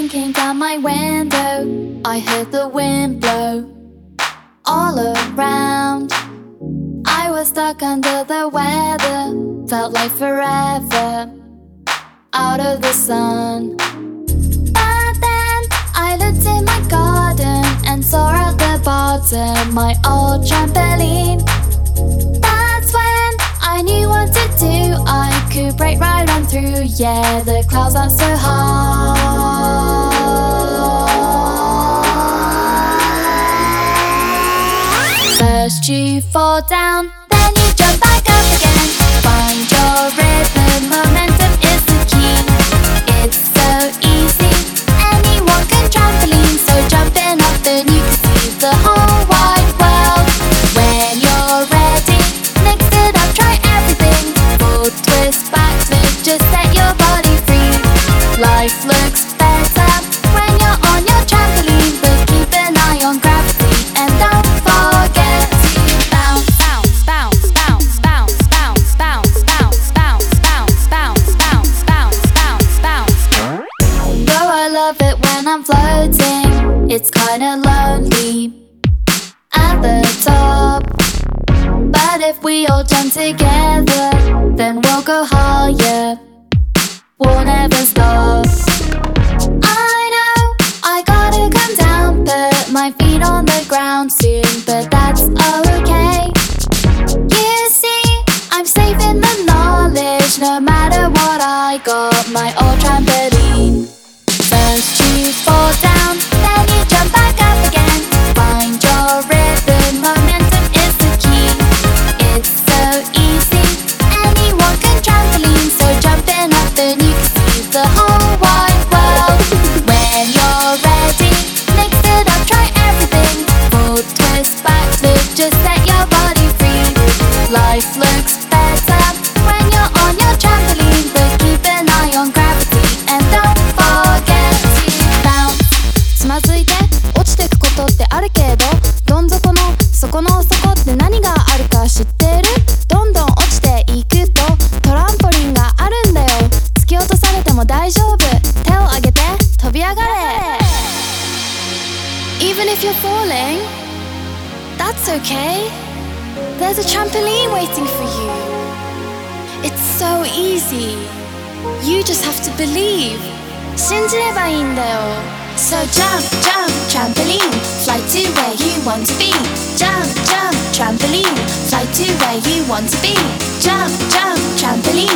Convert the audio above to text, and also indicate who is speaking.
Speaker 1: came down my window. I heard the wind blow all around. I was stuck under the weather, felt like forever out of the sun. But then I looked in my garden and saw at the bottom my old trampoline. That's when I knew what to do. I could break right on through. Yeah, the clouds aren't so high. First you fall down, then you jump back up again. Find your rhythm, momentum is the key. It's so easy, anyone can trampoline. So jumping up then you can see the whole wide world. When you're ready, mix it up, try everything. Full twist, back flip, just set your body free. Life looks better when you're on your trampoline, but keep an eye on gravity and don't forget to bounce, bounce, bounce, bounce, bounce, bounce, bounce, bounce, bounce, bounce, bounce, bounce, bounce, bounce, bounce. Though I love it when I'm floating, it's kinda lonely at the top. But if we all jump together, then we'll go higher. We'll never stop. I know I gotta come down, put my feet on the ground soon, but that's okay. You see, I'm safe in the knowledge, no matter what I got my old trampoline. First you fall down, then you jump back up again. Find your rhythm, momentum is the key. It's so easy, anyone can trampoline. So jumping up then you can see the whole wide world. When you're ready, mix it up, try everything. Full twist, back flip, just set your body free. Life looks better when you're on your trampoline, but keep an eye on gravity and don't forget to bounce. つまずいて落ちてくことってあるけど、どん底の底の底って何があるか知ってる？どんどん落ちていくとトランポリンがあるんだよ。突き落とされても大丈夫。手を上げて飛び上がれ。Even if you're falling, that's okay. There's a trampoline waiting for you. It's so easy. You just have to believe. 信じればいいんだよ。So jump, jump, trampoline, fly to where you want to be. Jump, jump, trampoline, fly to where you want to be. Jump, jump, trampoline.